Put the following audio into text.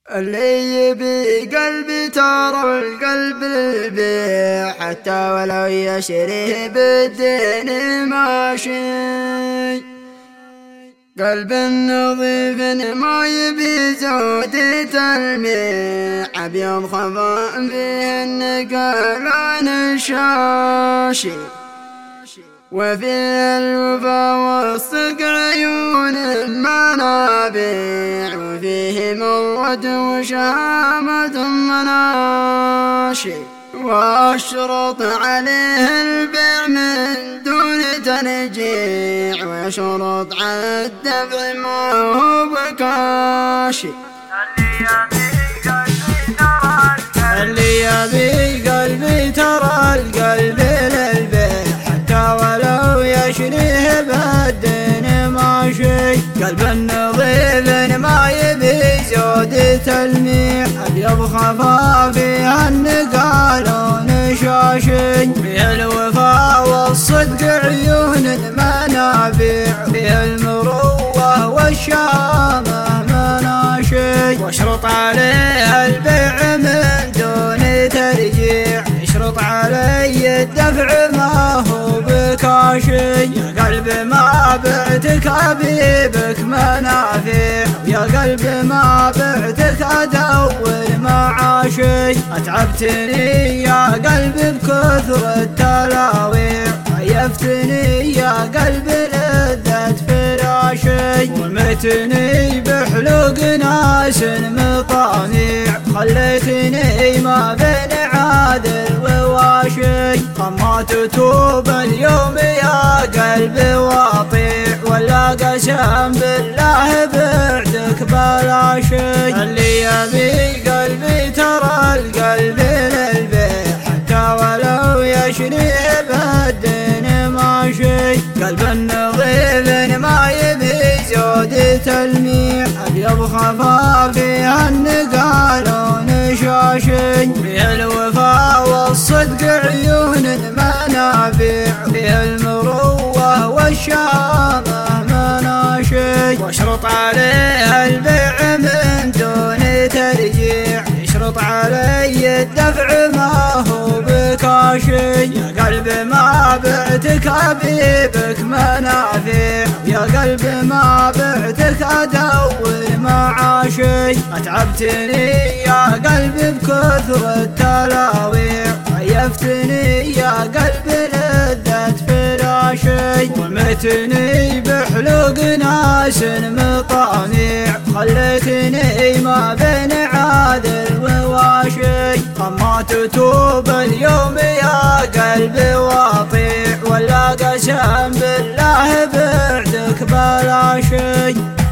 اللي يبي قلبي ترى القلب البيع، حتى ولو يشريه بالدين ماشي. قلب نظيف ما يبي زودة الميع، أبيض خضاء فيه النقالان الشاشي. وفيه الوفا والصدق عيون المنابيع، وفيه مرود وشهامة مناشي. واشرط عليه البيع من دون ترجيع، ويشرط على الدفع ما هو بكاشي. اللي يبي قلبي ترى القلب للبيع، حتى ولو يشريه بالدين ماشي. قلب نظيف ما يبي زودة الميع، أبيض خفا فيها النقالون شاشي. فيه الوفا والصدق عيون المنابيع، فيه المروة والشامة مناشي. واشرط عليه البيع من دون ترجيع، يشرط علي الدفع ما هو بكاشي. يا قلب ما بعتك أبيبك منافع، يا قلب ما بعتك أدور معاشي. أتعبتني يا قلب بكثر التلاويع، عيفتني يا قلب لذة فراشي. ورميتني بحلوق ناس مطاميع، خليتني ما بين عادل وواشي. أما تتوب اليوم يا قلبي واطيع، ولا قسم بالله بعدك بلاشي. اللي يبي قلبي ترى القلب للبيع، حتى ولو يشريه بالدين ماشي. قلب نظيف ما يبي زودة الميع، أبيض خفا فيها النقالون شاشي. فيه الوفا والصدق عيون المنابيع، فيه المروة والشامة مناشي. واشرط عليه البيع من دون ترجيع، يشرط علي الدفع ما هو بكاشي. يا قلب ما بعتك أبيبك منافع، يا قلب ما بعتك أدور معاشي. أتعبتني يا قلب بكثر التلاويع، عيفتني يا قلب لذة فراشي. ورميتني بحلوق ناس مطاميع، خليتني ما بين عادل وواشي. أما تتوب اليوم يا قلبي واطيع، ولا قسم بالله بعدك بلاشي.